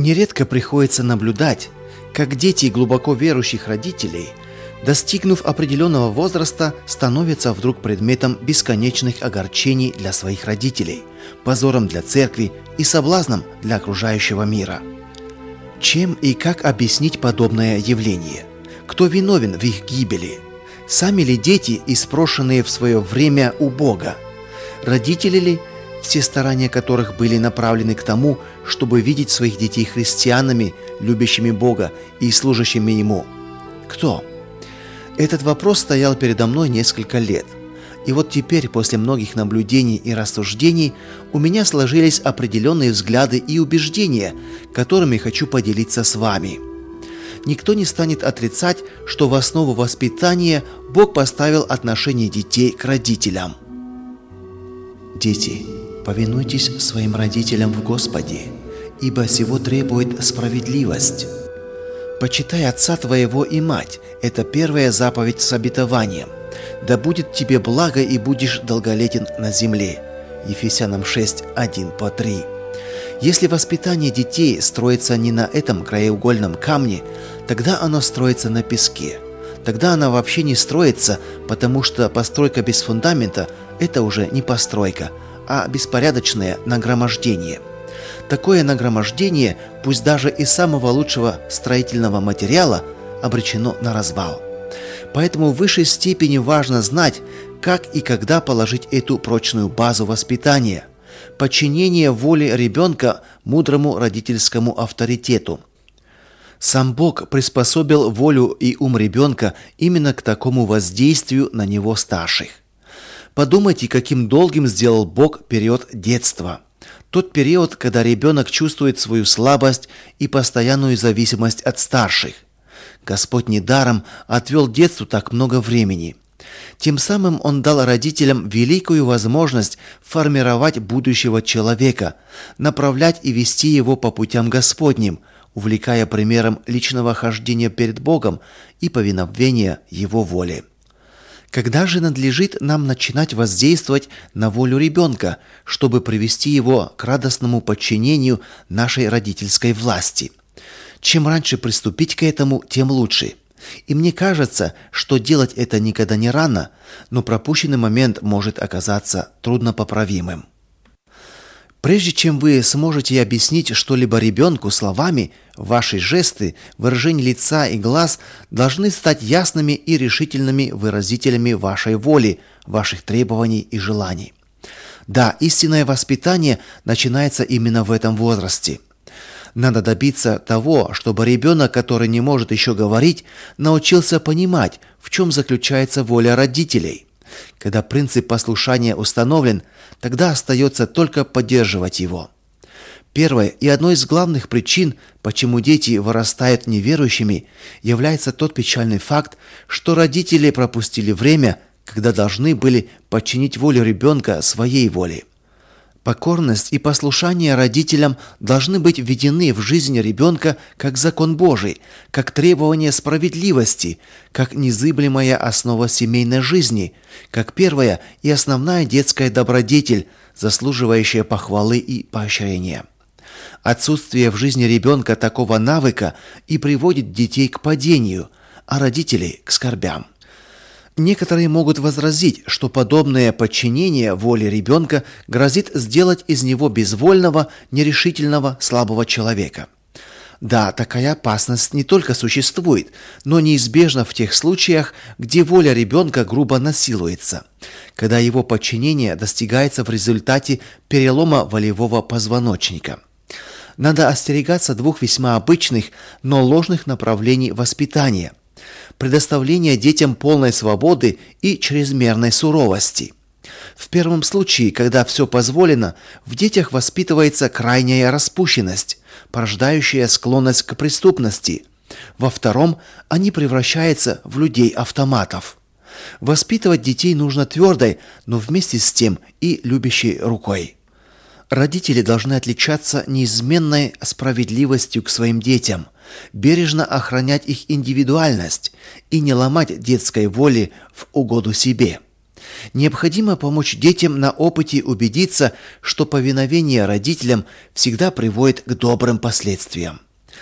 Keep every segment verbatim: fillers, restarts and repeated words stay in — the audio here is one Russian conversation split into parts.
Нередко приходится наблюдать, как дети глубоко верующих родителей, достигнув определенного возраста, становятся вдруг предметом бесконечных огорчений для своих родителей, позором для церкви и соблазном для окружающего мира. Чем и как объяснить подобное явление? Кто виновен в их гибели? Сами ли дети, испрошенные в свое время у Бога? Родители ли, все старания которых были направлены к тому, чтобы видеть своих детей христианами, любящими Бога и служащими Ему? Кто? Этот вопрос стоял передо мной несколько лет. И вот теперь, после многих наблюдений и рассуждений, у меня сложились определенные взгляды и убеждения, которыми хочу поделиться с вами. Никто не станет отрицать, что в основу воспитания Бог поставил отношение детей к родителям. Дети, повинуйтесь своим родителям в Господе, ибо сего требует справедливость. Почитай отца твоего и мать – это первая заповедь с обетованием. Да будет тебе благо и будешь долголетен на земле. Ефесянам шесть, один по три. Если воспитание детей строится не на этом краеугольном камне, тогда оно строится на песке. Тогда оно вообще не строится, потому что постройка без фундамента – это уже не постройка, а беспорядочное нагромождение. Такое нагромождение, пусть даже из самого лучшего строительного материала, обречено на развал. Поэтому в высшей степени важно знать, как и когда положить эту прочную базу воспитания. Подчинение воле ребенка мудрому родительскому авторитету. Сам Бог приспособил волю и ум ребенка именно к такому воздействию на него старших. Подумайте, каким долгим сделал Бог период детства. Тот период, когда ребенок чувствует свою слабость и постоянную зависимость от старших. Господь недаром отвел детству так много времени. Тем самым Он дал родителям великую возможность формировать будущего человека, направлять и вести его по путям Господним, увлекая примером личного хождения перед Богом и повиновения Его воле. Когда же надлежит нам начинать воздействовать на волю ребенка, чтобы привести его к радостному подчинению нашей родительской власти? Чем раньше приступить к этому, тем лучше. И мне кажется, что делать это никогда не рано, но пропущенный момент может оказаться труднопоправимым. Прежде чем вы сможете объяснить что-либо ребенку словами, ваши жесты, выражение лица и глаз должны стать ясными и решительными выразителями вашей воли, ваших требований и желаний. Да, истинное воспитание начинается именно в этом возрасте. Надо добиться того, чтобы ребенок, который не может еще говорить, научился понимать, в чем заключается воля родителей. Когда принцип послушания установлен, тогда остается только поддерживать его. Первой и одной из главных причин, почему дети вырастают неверующими, является тот печальный факт, что родители пропустили время, когда должны были подчинить волю ребенка своей воле. Покорность и послушание родителям должны быть введены в жизнь ребенка как закон Божий, как требование справедливости, как незыблемая основа семейной жизни, как первая и основная детская добродетель, заслуживающая похвалы и поощрения. Отсутствие в жизни ребенка такого навыка и приводит детей к падению, а родителей к скорбям. Некоторые могут возразить, что подобное подчинение воле ребенка грозит сделать из него безвольного, нерешительного, слабого человека. Да, такая опасность не только существует, но неизбежна в тех случаях, где воля ребенка грубо насилуется, когда его подчинение достигается в результате перелома волевого позвоночника. Надо остерегаться двух весьма обычных, но ложных направлений воспитания – предоставление детям полной свободы и чрезмерной суровости. В первом случае, когда все позволено, в детях воспитывается крайняя распущенность, порождающая склонность к преступности. Во втором, они превращаются в людей-автоматов. Воспитывать детей нужно твердой, но вместе с тем и любящей рукой. Родители должны отличаться неизменной справедливостью к своим детям, бережно охранять их индивидуальность и не ломать детской воли в угоду себе. Необходимо помочь детям на опыте убедиться, что повиновение родителям всегда приводит к добрым последствиям.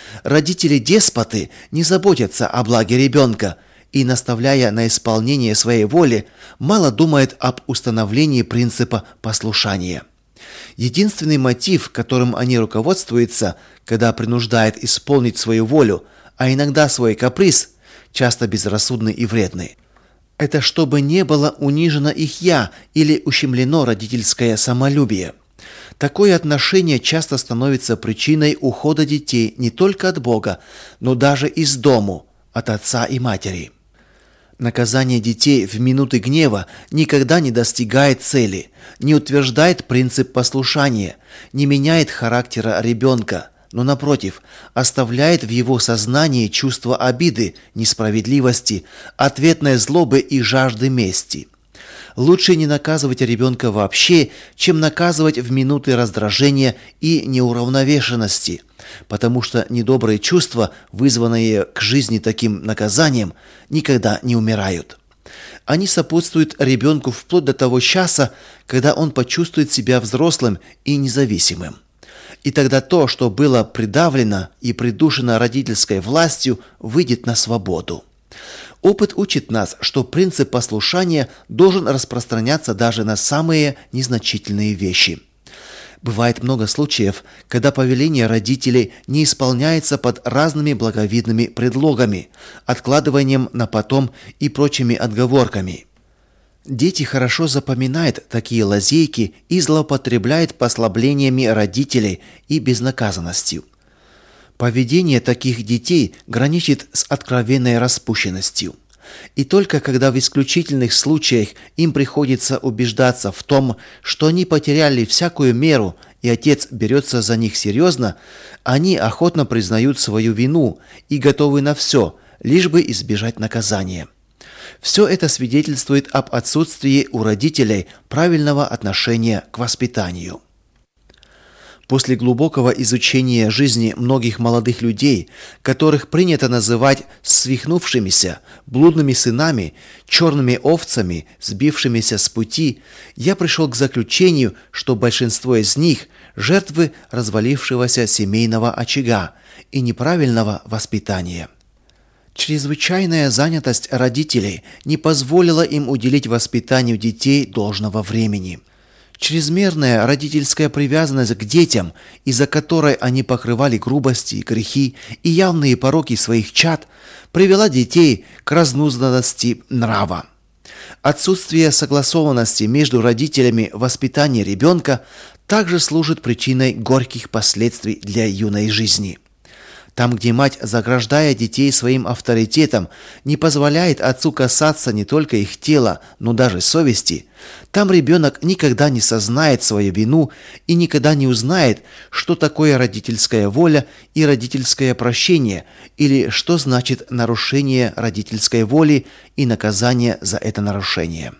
Родители-деспоты не заботятся о благе ребенка и, наставляя на исполнение своей воли, мало думают об установлении принципа послушания. Единственный мотив, которым они руководствуются, когда принуждают исполнить свою волю, а иногда свой каприз, часто безрассудный и вредный, это чтобы не было унижено их «я» или ущемлено родительское самолюбие. Такое отношение часто становится причиной ухода детей не только от Бога, но даже из дому, от отца и матери. Наказание детей в минуты гнева никогда не достигает цели, не утверждает принцип послушания, не меняет характера ребенка, но, напротив, оставляет в его сознании чувство обиды, несправедливости, ответной злобы и жажды мести. Лучше не наказывать ребенка вообще, чем наказывать в минуты раздражения и неуравновешенности, потому что недобрые чувства, вызванные к жизни таким наказанием, никогда не умирают. Они сопутствуют ребенку вплоть до того часа, когда он почувствует себя взрослым и независимым. И тогда то, что было придавлено и придушено родительской властью, выйдет на свободу. Опыт учит нас, что принцип послушания должен распространяться даже на самые незначительные вещи. Бывает много случаев, когда повеление родителей не исполняется под разными благовидными предлогами, откладыванием на потом и прочими отговорками. Дети хорошо запоминают такие лазейки и злоупотребляют послаблениями родителей и безнаказанностью. Поведение таких детей граничит с откровенной распущенностью. И только когда в исключительных случаях им приходится убеждаться в том, что они потеряли всякую меру, и отец берется за них серьезно, они охотно признают свою вину и готовы на все, лишь бы избежать наказания. Все это свидетельствует об отсутствии у родителей правильного отношения к воспитанию. После глубокого изучения жизни многих молодых людей, которых принято называть свихнувшимися, блудными сынами, черными овцами, сбившимися с пути, я пришел к заключению, что большинство из них – жертвы развалившегося семейного очага и неправильного воспитания. Чрезвычайная занятость родителей не позволила им уделить воспитанию детей должного времени. Чрезмерная родительская привязанность к детям, из-за которой они покрывали грубости, грехи и явные пороки своих чад, привела детей к разнузданности нрава. Отсутствие согласованности между родителями в воспитании ребенка также служит причиной горьких последствий для юной жизни. Там, где мать, заграждая детей своим авторитетом, не позволяет отцу касаться не только их тела, но даже совести, там ребенок никогда не сознает свою вину и никогда не узнает, что такое родительская воля и родительское прощение, или что значит нарушение родительской воли и наказание за это нарушение.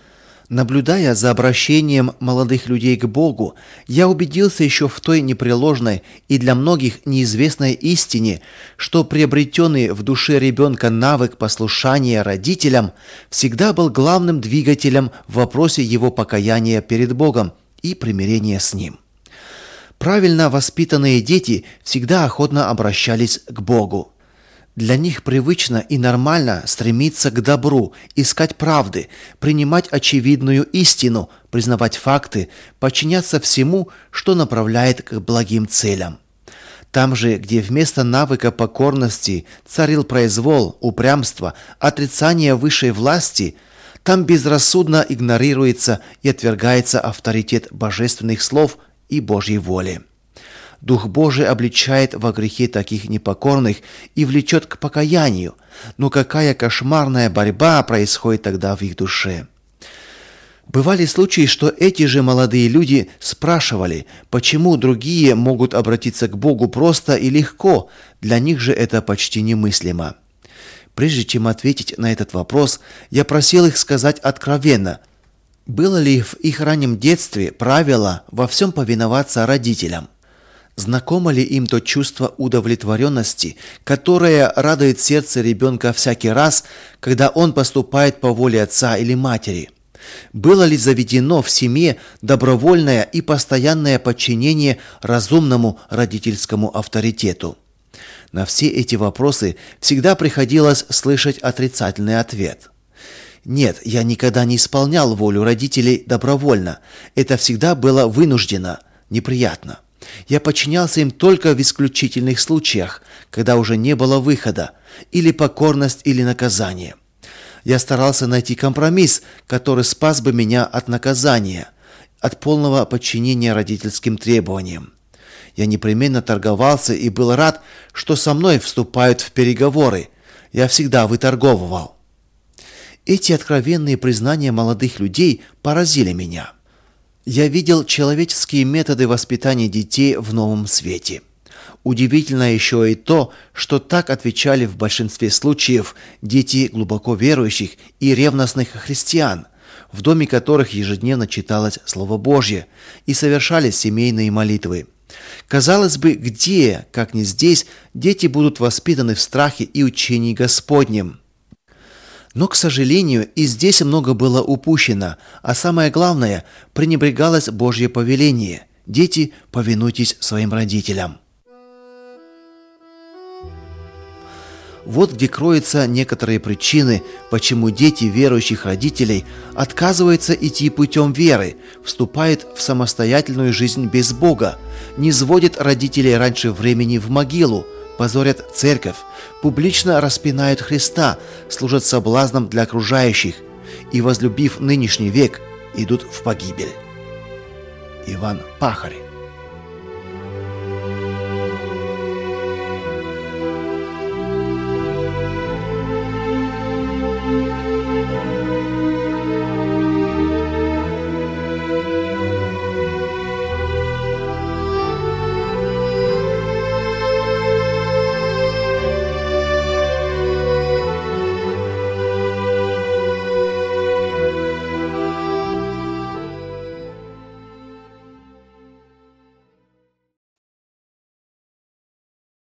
Наблюдая за обращением молодых людей к Богу, я убедился еще в той непреложной и для многих неизвестной истине, что приобретенный в душе ребенка навык послушания родителям всегда был главным двигателем в вопросе его покаяния перед Богом и примирения с Ним. Правильно воспитанные дети всегда охотно обращались к Богу. Для них привычно и нормально стремиться к добру, искать правды, принимать очевидную истину, признавать факты, подчиняться всему, что направляет к благим целям. Там же, где вместо навыка покорности царил произвол, упрямство, отрицание высшей власти, там безрассудно игнорируется и отвергается авторитет божественных слов и Божьей воли. Дух Божий обличает во грехе таких непокорных и влечет к покаянию, но какая кошмарная борьба происходит тогда в их душе. Бывали случаи, что эти же молодые люди спрашивали, почему другие могут обратиться к Богу просто и легко, для них же это почти немыслимо. Прежде чем ответить на этот вопрос, я просил их сказать откровенно, было ли в их раннем детстве правило во всем повиноваться родителям. Знакомо ли им то чувство удовлетворенности, которое радует сердце ребенка всякий раз, когда он поступает по воле отца или матери? Было ли заведено в семье добровольное и постоянное подчинение разумному родительскому авторитету? На все эти вопросы всегда приходилось слышать отрицательный ответ. Нет, я никогда не исполнял волю родителей добровольно. Это всегда было вынуждено, неприятно. Я подчинялся им только в исключительных случаях, когда уже не было выхода, или покорность, или наказание. Я старался найти компромисс, который спас бы меня от наказания, от полного подчинения родительским требованиям. Я непременно торговался и был рад, что со мной вступают в переговоры. Я всегда выторговывал. Эти откровенные признания молодых людей поразили меня. Я видел человеческие методы воспитания детей в новом свете. Удивительно еще и то, что так отвечали в большинстве случаев дети глубоко верующих и ревностных христиан, в доме которых ежедневно читалось Слово Божье и совершались семейные молитвы. Казалось бы, где, как не здесь, дети будут воспитаны в страхе и учении Господнем. Но, к сожалению, и здесь много было упущено, а самое главное, пренебрегалось Божье повеление: «Дети, повинуйтесь своим родителям». Вот где кроются некоторые причины, почему дети верующих родителей отказываются идти путем веры, вступают в самостоятельную жизнь без Бога, не сводят родителей раньше времени в могилу, позорят церковь, публично распинают Христа, служат соблазном для окружающих и, возлюбив нынешний век, идут в погибель. Иван Пахарь.